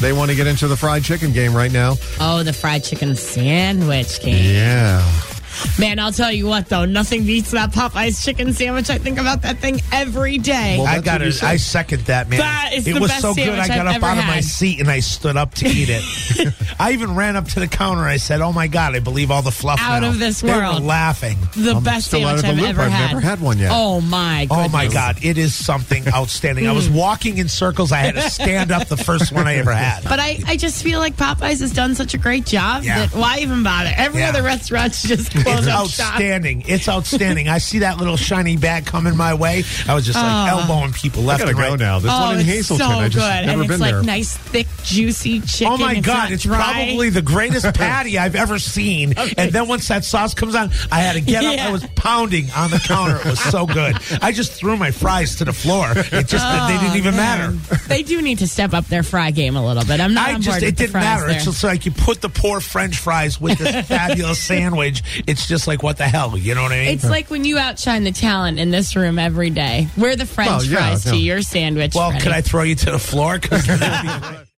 They want to get into the fried chicken game right now. Oh, the fried chicken sandwich game. Yeah. Man, I'll tell you what, though. Nothing beats that Popeye's chicken sandwich. I think about that thing every day. Well, I second that, man. That is it the was best so good. I sandwich got I've up out ever of my had. seat and I stood up to eat it. I even ran up to the counter. I said, "Oh my God, I believe all the fluff Out now." of this They world. were laughing. The best still out sandwich of the I've loop. ever had. I've never had one yet. Oh, my goodness. Oh my God, it is something outstanding. I was walking in circles. I had to stand up the first one I ever had. But I just feel like Popeyes has done such a great job Yeah. that why even bother? Every other restaurant's just closed It's up shop. outstanding. It's outstanding. I see that little shiny bag coming my way. I was just like elbowing people I left gotta and go right. now. There's one in it's Hazleton. so I just good. never And been it's like there. nice, thick, juicy chicken. Oh my God, not it's dry. probably the greatest patty I've ever seen. And then once that sauce comes on, I had to get up. Yeah. I was pounding on the counter. It was so good. I just threw my fries to the floor. It just they didn't even matter. They do need to step up their fry game a little bit. I'm not on board with It the didn't fries matter. there. It's just like you put the poor French fries with this fabulous sandwich. It's just like, what the hell? You know what I mean? It's like when you outshine the talent in this room every day. We're the French Well, yeah, fries no. to your sandwich. Well, Freddie. could I throw you to the floor? 'Cause